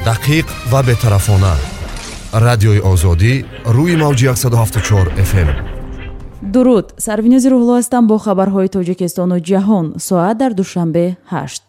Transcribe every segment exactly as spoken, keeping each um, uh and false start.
دقیق و بی‌طرفانه. رادیوی آزادی روی موج صد و هفتاد و چهار اف ام. درود. سروینوز روحلو هستم با خبرهای تاجیکستان و جهان. ساعت در دوشنبه هشت.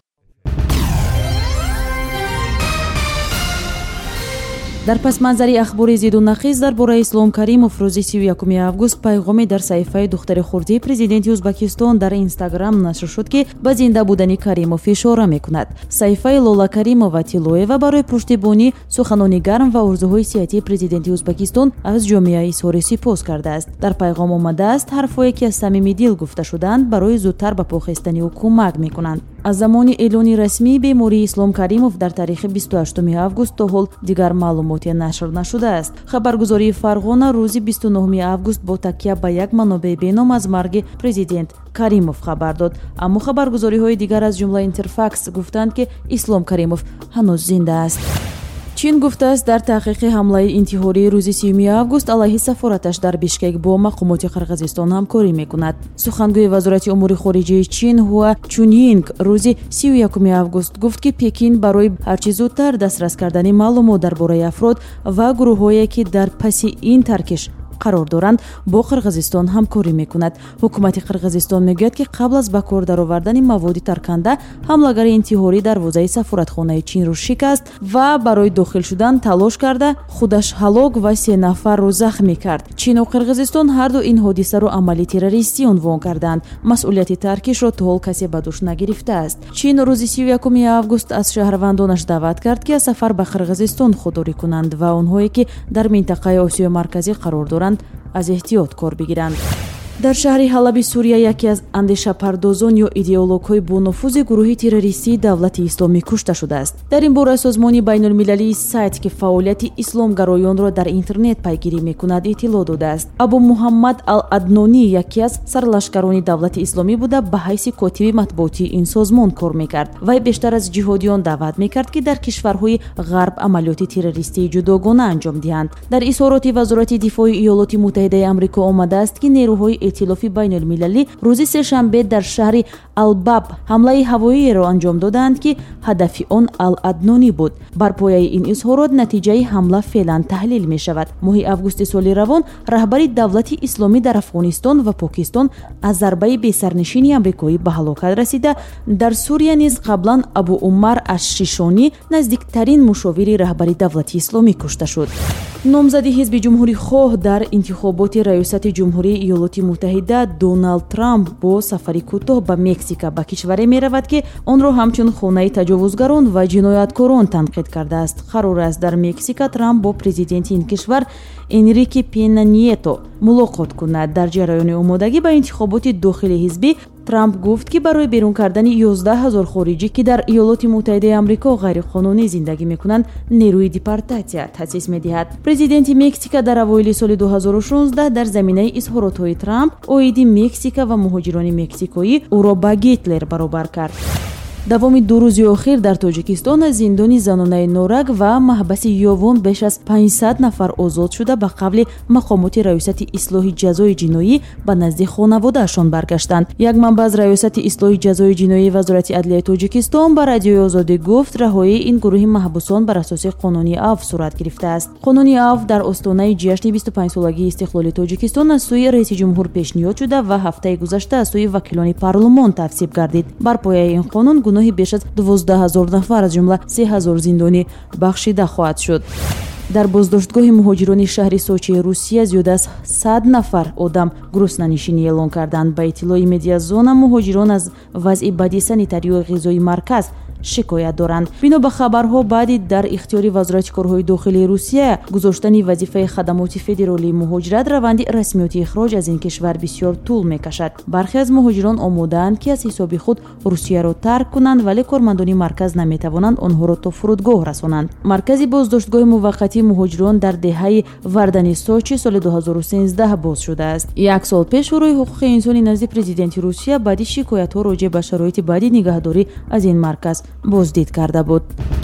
در پس منظری اخبار زید و نقیز در باره اسلام کریموف روز سی و یکم август پیغامی در صحیفه دختر خردی پرزیدنت ازبکستان در اینستاگرام نشر شد که به زنده بودن کریموف اشاره میکند. صحیفه لولا کریمова تیلویوا برای پشتیبانی سخنان گرم و آرزوهای سیاسی پرزیدنت ازبکستان از جامعه اظهار سپاس کرده است. در پیغام آمده است حرفایی که از صمیم دل گفته شدند برای زودتر به پاکستانی او کمک میکنند. از زمان اعلان رسمی بیماری اسلام کریموف در تاریخ بیست و هشتم август تا حال دیگر معلوماتی نشر نشده است. خبرگزاری فرغانه روز بیست و نهم август با تکیه به یک منابع بینام از مرگ پرزیدنت کریموف خبر داد، اما خبرگزاری های دیگر از جمله اینترفاکس گفتند که اسلام کریموف هنوز زنده است. چین گفته است در تحقیق حمله انتحاری روز سیوم август علیه سفارتش در بیشکک با مقامات قرقیزستان همکاری میکند. سخنگوی وزارت امور خارجه چین هوا چونیینگ روز سی و یکم август گفت که پکین برای هرچه زودتر دسترس کردن معلومات درباره افراد و گروه‌هایی که در پس این ترکش قرار دارند با قرقیزستان همکاری میکند. حکومت قرقیزستان میگوید که قبل از به کار درآوردن مواد ترکنده حمله‌گر انتحاری دروازه سفارتخانه چین را شکست و برای داخل شدن تلاش کرده خودش هلاک و سه نفر را زخمی کرد. چین و قرقیزستان هر دو این حادثه را عملی تروریستی عنوان کردند. مسئولیت ترکش را تا حال کسی به دوش نگرفته است. چین روز سی و یکم август از شهروندانش دعوت کرد که از سفر به قرقیزستان خودداری کنند و آنهایی که در منطقه آسیای مرکزی قرار دارند از احتیاط کار بگیرند. در شهر حلب سوریه یکی از اندیشه پردازان یا ایدئولوگ‌های با نفوذ گروه تروریستی دولت اسلامی کشته شده است. در این باره سازمان بین‌المللی سایت که فعالیت اسلامگرایان را در اینترنت پیگیری می‌کند اطلاع داده است. ابو محمد العدنانی یکی از سرلشکران دولت اسلامی بوده به حیث کاتب مطبوعاتی این سازمان کار می‌کرد و بیشتر از جهادیان دعوت می‌کرد که در کشورهای غرب عملیات تروریستی جداگانه انجام دهند. در اظهارات وزارت دفاع ایالات متحده آمریکا آمده است که نیروهای ائتلاف بین المللی روز سه‌شنبه در شهر الباب حمله هوایی را انجام دادند که هدف آن العدنانی بود. بر پایه این اظهارات نتیجه حمله فعلا تحلیل می شود. ماه август سال روان رهبر دولت اسلامی در افغانستان و پاکستان از ضربه به سرنشین آمریکایی به هلاکت رسیده. در سوریه نیز قبلا ابو عمر الشیشانی نزدیکترین مشاور رهبر دولت اسلامی کشته شد. نامزد حزب جمهوری خواه در انتخابات ریاست جمهوری ایالات متحده دونالد ترامپ با سفری کوتاه به مکزیک به کشوری می رود که آن را همچون خانه تجاوزگران و جنایتکاران تنقید کرده است. قرار است در مکزیک ترامپ با پرزیدنت این کشور انریکه پینی نیتو ملاقات کند. در جریان آمادگی به انتخابات داخلی حزبی ترامپ گفت که برای بیرون کردن یازده هزار خارجی که در ایالات متحده آمریکا غیر قانونی زندگی میکنند نیروی دیپورتاسیا تأسیس میدهد. پرزیدنت مکزیک در اوایل سال دو هزار و شانزده در زمینه اظهارات ترامپ اوید مکزیک و مهاجران مکزیکایی او را به گیتلر برابر کرد. دوام دو روزی اخیر در تاجیکستان از زندان زنانه نورک و محبس یاوان بیش از پانصد نفر آزاد شده به قبل مقامات ریاست اصلاح جزای جنایی به نزد خانواده‌شان برگشتند. یک منبع از ریاست اصلاح جزای جنایی وزارت عدلیه تاجیکستان به رادیوی آزادی گفت رهایی این گروه محبوسان بر اساس قانون عفو صورت گرفته است. قانون عفو در آستانه جشن بیست و پنج سالگی استقلال تاجیکستان از سوی رئیس جمهور پیشنهاد شده و هفته گذشته از سوی وکیلان پارلمان تصویب گردید. بر پایه این قانون گناه بیش از دوازده هزار نفر از جمله سه هزار زندانی بخشیده خواهد شد. در بازداشتگاه مهاجران شهر سوچی روسیه زیاد از صد نفر آدم گرسنه‌نشینی اعلان کردند. به اطلاع مدیازون مهاجران از وضع بدی سانیتاری و غذایی مرکز شکایت دارند. بنا به خبرها بعد در اختیار وزارت کارهای داخلی روسیه گذاشتن وظیفه خدمات فدرالی مهاجرت روند رسمیت اخراج از این کشور بسیار طول میکشد. برخی از مهاجران آماده‌اند که از حساب خود روسیه را ترک کنند ولی کارمندان مرکز نمیتوانند آنها را تا فرودگاه رسانند. مرکز بازداشتگاه موقتی مهاجران در دهه وردن سوچی سال دو هزار و سیزده باز شده است. یک سال پیش شورای حقوق انسانی نزد پرزیدنت روسیه بعد شکایت‌ها راجع به شرایط بدی نگهداری از این مرکز بازدید کرده بود.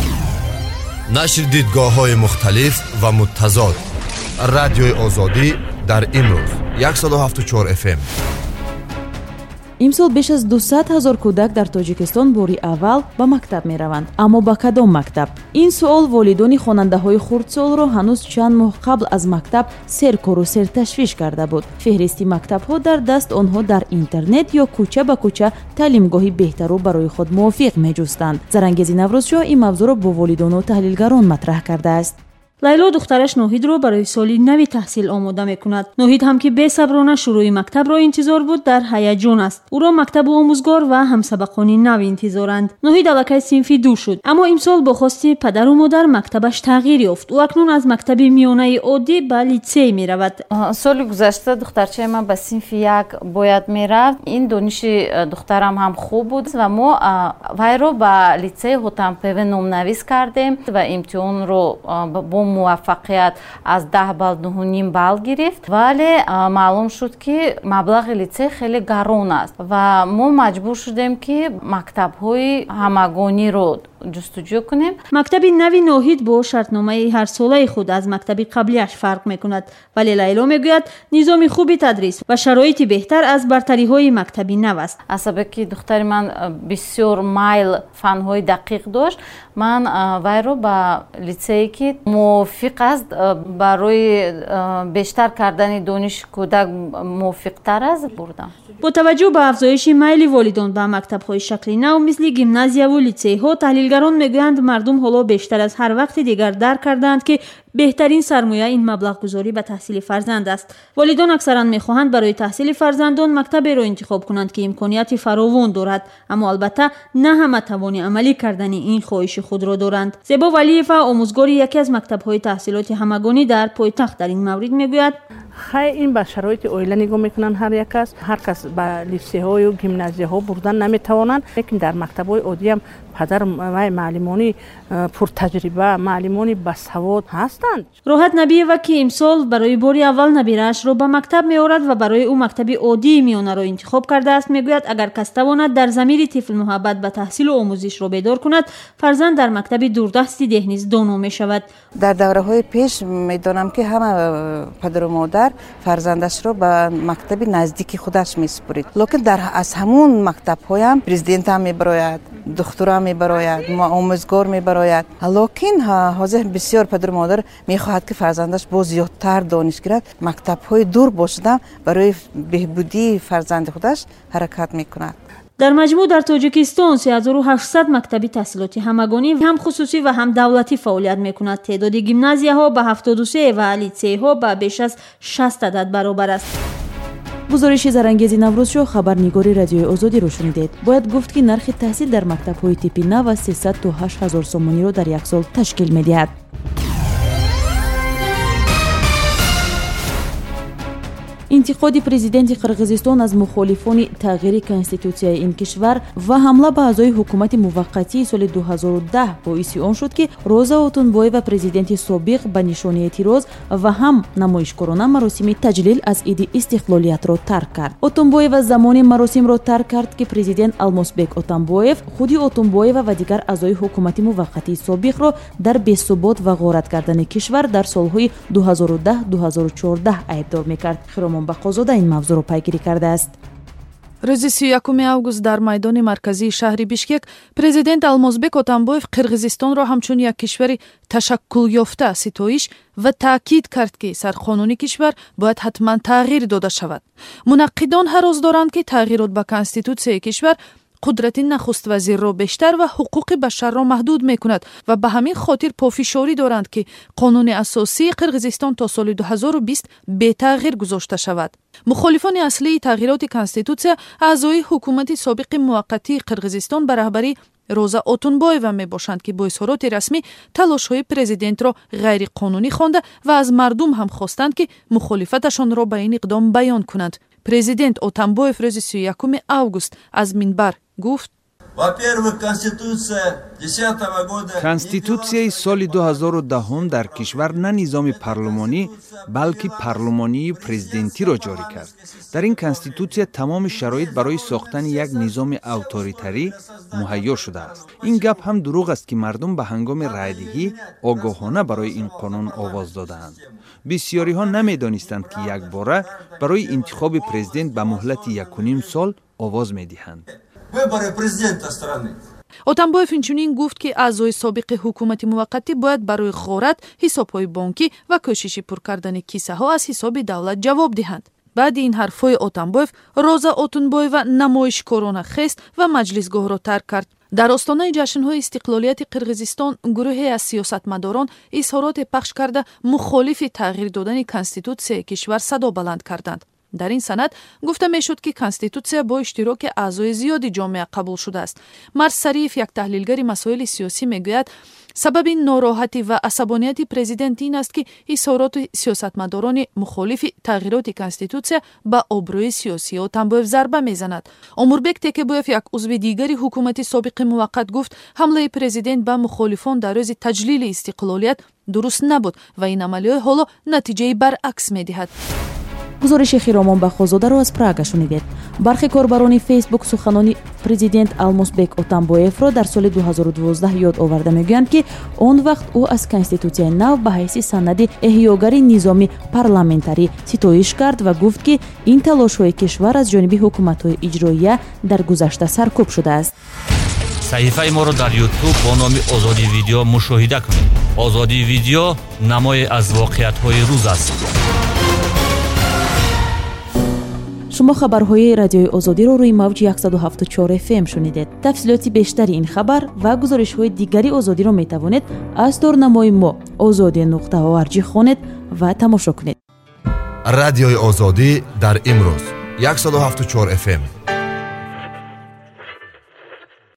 نشر دیدگاه‌های مختلف و متضاد. رادیوی آزادی در امروز صد و هفتاد و چهار اف ام. имсол беш аз дусад ҳазор кӯдак дар тоҷикистон бори аввал ба мактаб мераванд. Аммо ба кадом мактаб? ин суол волидони хонандаҳои хурдсолро ҳанӯз чанд моҳ қабл аз мактаб серкору серташвиш карда буд. феҳристи мактабҳо дар даст онҳо дар интернет ё кӯча ба кӯча таълимгоҳи беҳтару барои худ мувофиқ меҷустанд. Зарангези Наврӯзшоҳ ин мавзӯъро бо волидону таҳлилгарон матраҳ кардааст. лайло духтараш ноҳидро барои соли нави таҳсил омода мекунад. ноҳид ҳам ки бесаброна шурӯи мактабро интизор буд, дар ҳаяҷон аст. ӯро мактабу омӯзгор ва ҳамсабақони нав интизоранд. ноҳид аллакай синфи ду шуд, аммо имсол бо хости падару модар мактабаш тағйир ёфт. ӯ акнун аз мактаби миёнаи оддӣ ба литсей меравад. соли гузашта духтарчаи ман ба синфи як бояд мерафт. ин дониши духтарам ҳам хуб буд ва мо вайро ба литсеи ҳотампеве номнавис кардем ва имтиҳонро бо муваффақият аз даҳ балл нӯҳу ним балл гирифт, вале маълум шуд ки маблағи литсей хеле гарон аст ва мо маҷбур шудем ки мактабҳои ҳамагониро ҷустуҷӯ кунем. мактаби нави ноҳид бо шартномаи ҳарсолаи худ аз мактаби қаблияш фарқ мекунад, вале лайло мегӯяд низоми хуби тадрис ва шароити беҳтар аз бартариҳои мактаби нав аст. аз сабаби ки духтари ман бисёр майл фанҳои дақиқ дошт, ман вайро ба литсее ки мувофиқ аст барои бештар кардани дониш кӯдак мувофиқтар аст бурдам. бо таваҷҷӯҳ ба афзоиши майли волидон ба мактабҳои шакли нав мисли гимназияву литсейҳо, таҳлилгарон мегӯянд мардум ҳоло бештар аз ҳар вақти дигар дарк карданд ки беҳтарин сармоя ин маблағгузорӣ ба таҳсили фарзанд аст. волидон аксаран мехоҳанд барои таҳсили фарзандон мактаберо интихоб кунанд ки имконияти фаровон дорад, аммо албатта на ҳама тавони амалӣ кардани ин хоҳиши худро доранд. зебо валиева, омӯзгори яке аз мактабҳои таҳсилоти ҳамагонӣ дар пойтахт, дар ин маврид мегӯяд: хай ин ба шароити оила нигоҳ мекунанд. ҳар як кас ҳар кас ба литсеҳою гимназияҳо бурдан наметавонанд, лекин дар мактабҳои оддиам падар ва маълимони пуртаҷриба, маълимони басавод ҳастанд. роҳат набиева ки имсол барои бори аввал набираашро ба мактаб меорад ва барои ӯ мактаби оддии миёнаро интихоб кардааст, мегӯяд агар кас тавонад дар замири тифл муҳаббат ба таҳсилу омӯзишро бедор кунад, фарзанд дар мактаби дурдасти деҳниз доно мешавад. дар давраҳои пеш медонам ки ҳама падару модар фарзандашро ба мактаби наздики худаш месупурид, лекин дар аз ҳамун мактабҳоям президентам мебарояд, духтурам мебарояд, омӯзгор мебарояд, лекин ҳозир бисёр падару модар мехоҳад ки фарзандаш бо зиёдтар дониш гирад, мактабҳои дур бошуда барои беҳбудии фарзанди худаш ҳаракат мекунад. дар маҷмӯъ дар тоҷикистон се ҳазору ҳаштсад мактаби таҳсилоти ҳамагонӣ ҳам хусусӣ ва ҳам давлатӣ фаъолият мекунад. теъдоди гимназияҳо ба ҳафтоду се ва литсейҳо ба беш аз шаст адад баробар аст. гузориши зарангези Наврӯзшоҳ, хабарнигори Радиои Озодиро шунидед. бояд гуфт ки нархи таҳсил дар мактабҳои типи нав аз сесад то ҳашт ҳазор сомониро дар як сол ташкил медиҳад. интиқоди президенти Қирғизистон аз мухолифони тағйири конститутсияи ин кишвар ва ҳамла ба аъзои ҳукумати муваққатии соли ду ҳазору даҳ боиси он шуд ки Роза Отунбоева, президенти собиқ, ба нишони эътироз ва ҳам намоишкорона маросими таҷлил аз иди истиқлолиятро тарк кард. Отунбоева замони маросимро тарк кард ки президент Алмозбек Отамбоев худи Отунбоева ва дигар аъзои ҳукумати муваққатии собиқро дар бесубот ва ғорат кардани кишвар дар солҳои ду ҳазору даҳ ду ҳазору чордаҳ айбдор мекард. Бақозода ин мавзӯъро пайгирӣ кардааст. рӯзи си якуми август дар майдони марказии шаҳри Бишкек президент Алмозбек Отамбоев Қирғизистонро ҳамчун як кишвари ташаккулёфта ситоиш ва таъкид кард ки сарқонуни кишвар бояд ҳатман тағйир дода шавад. мунаққидон ҳарос доранд ки тағйирот ба конститутсияи кишвар қудрати нахуствазирро бештар ва ҳуқуқи башарро маҳдуд мекунад ва ба ҳамин хотир пофишорӣ доранд ки қонуни асосии Қирғизистон то соли ду ҳазору бист бетағйир гузошта шавад. мухолифони аслии тағйироти конститутсия аъзои ҳукумати собиқи муваққатии Қирғизистон ба раҳбарии Роза Отунбоева мебошанд ки бо изҳороти расмӣ талошҳои президентро ғайриқонунӣ хонда ва аз мардум ҳам хостанд ки мухолифаташонро ба ин иқдом баён кунанд. Президент Отамбоев рӯзи си якуми август аз минбар гуфт: конститутсияи соли ду ҳазору даҳум дар кишвар на низоми парлумонӣ, балки парлумонии президентиро ҷорӣ кард. дар ин конститутсия тамоми шароит барои сохтани як низоми авторитарӣ муҳайё шудааст. ин гап ҳам дурӯғ аст ки мардум ба ҳангоми райдиҳӣ огоҳона барои ин қонун овоз додаанд. бисёриҳо намедонистанд ки якбора барои интихоби президент ба муҳлати якуним сол آواز می‌دهند. Выборы президента страны. отамбоев инчунин гуфт ки аъзои собиқи ҳукумати муваққатӣ бояд барои ғорат, ҳисобҳои бонкӣ ва кӯшиши пур кардани киссаҳо аз ҳисоби давлат ҷавоб диҳанд. баъди ин ҳарфҳои отамбоев роза отунбоева намоишкорона хест ва маҷлисгоҳро тарк кард. дар остонаи ҷашнҳои истиқлолияти қирғизистон гурӯҳе аз сиёсатмадорон изҳороте пахш карда мухолифи тағйир додани конститутсияи кишвар садо баланд карданд. дар ин санад гуфта мешуд ки конститутсия бо иштироки аъзои зиёди ҷомеа қабул шудааст. марз сариев, як таҳлилгари масоили сиёсӣ, мегӯяд сабаби нороҳатӣ ва асабонияти президент ин аст ки изҳороти сиёсатмадорони мухолифи тағйироти конститутсия ба обрӯи сиёсии отамбоев зарба мезанад. омурбек текебоев, як узви дигари ҳукумати собиқи муваққат, гуфт ҳамлаи президент ба мухолифон дар рӯзи таҷлили истиқлолият дуруст набуд ва ин амалиё ҳоло натиҷаи баръакс медиҳад. гузориши хиромон бахозодаро аз Прага шунидед. бархи корбарони фейсбук суханони президент Алмозбек Отамбоевро дар соли ду ҳазору дувоздаҳ ёд оварда мегӯянд ки он вақт ӯ аз конститутсияи нав ба ҳайси санади эҳёгари низоми парламентарӣ ситоиш кард ва гуфт ки ин талошҳои кишвар аз ҷониби ҳукуматҳои иҷроия дар гузашта саркӯб шудааст. саҳифаи моро дар YouTube бо номи озоди видео мушоҳида кунед. озоди видео намое аз воқеиятҳои рӯз аст. шумо хабарҳои радиои озодиро рӯи мавҷи яксаду ҳафту чор эф эм шунидед. тафсилоти бештари ин хабар ва гузоришҳои дигари озодиро метавонед аз торнамои мо озоди нуқта орг хонед ва тамошо кунед. радиои озодӣ дар имрӯз яксаду ҳафту чор эф эм.